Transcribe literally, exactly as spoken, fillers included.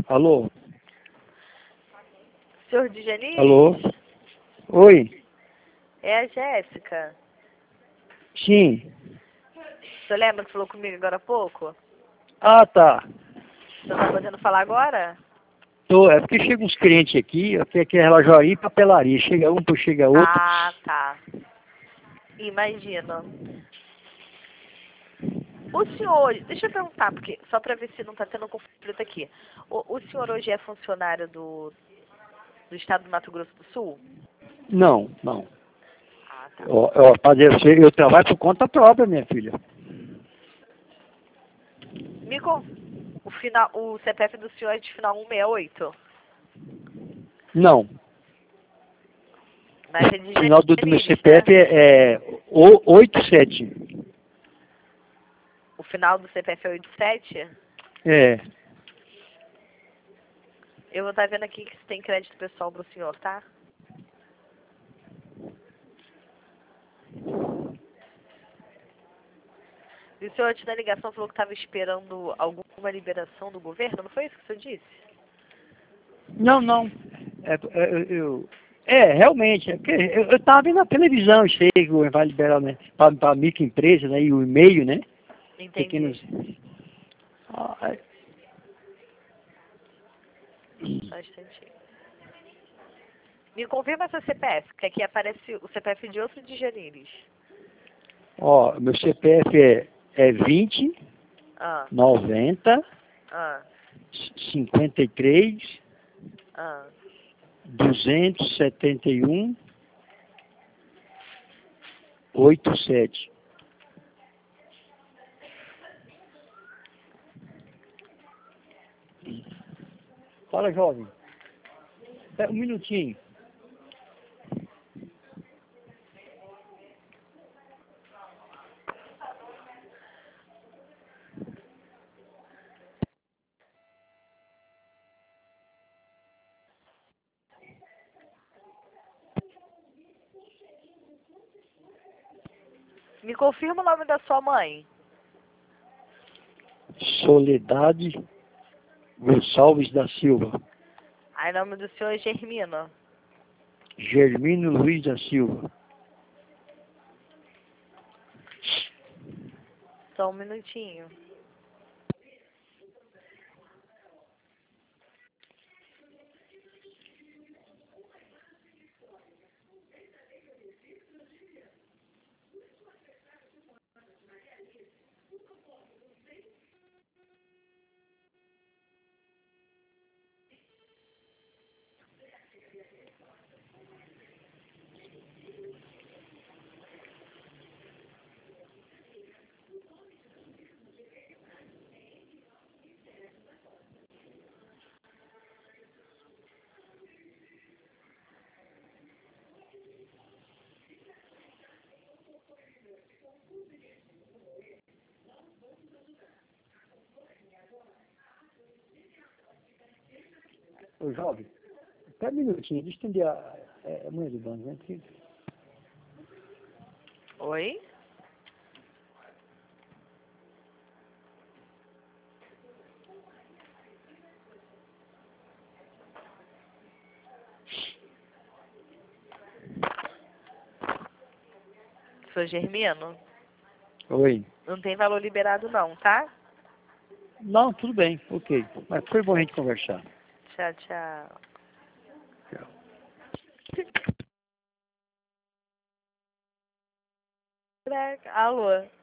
Alô? Senhor Djanis? Alô? Oi? É a Jéssica. Sim. Você lembra que falou comigo agora há pouco? Ah, tá. Você tá podendo falar agora? Tô, é porque chegam uns clientes aqui, aqui, aqui é relojaria e papelaria. Chega um, depois chega outro. Ah, tá. Imagina. O senhor, deixa eu perguntar, porque só para ver se não está tendo conflito aqui. O, o senhor hoje é funcionário do, do estado do Mato Grosso do Sul? Não, não. Ah, tá. Eu, eu, fazer, eu, eu trabalho por conta própria, minha filha. Me con... o, final, o C P F do senhor é de final cento e sessenta e oito? Não. Mas é de O final do, do meu Janeiro, né? C P F é, é oitenta e sete. O final do C P F é oitenta e sete? É. Eu vou estar vendo aqui que se tem crédito pessoal para o senhor, tá? E o senhor, antes da ligação, falou que estava esperando alguma liberação do governo, não foi isso que o senhor disse? Não, não. É, é, eu, é realmente. É porque eu estava vendo na televisão, isso aí, que vai liberar, né? Para microempresa, né? E o e-mail, né? Entendi. Pequenos. Ah, é. Só um instantinho. Me confirma seu C P F, que aqui aparece o C P F de outro de Janires. Ó, meu C P F é, é vinte, Ah, noventa, ah, cinquenta e três, ah. duzentos e setenta e um, oitenta e sete. Fala, jovem. Espera um minutinho. Me confirma o nome da sua mãe. Soledade Gonçalves da Silva. Aí o nome do senhor é Germino. Germino Luiz da Silva. Só um minutinho. Ô, jovem, espera um minutinho, deixa eu entender a, a, a mãe do banco, né? Que- Oi? Sou Germino? Oi. Não tem valor liberado não, tá? Não, tudo bem, ok. Mas foi bom a gente conversar. Tchau, tchau. Tchau. Alô?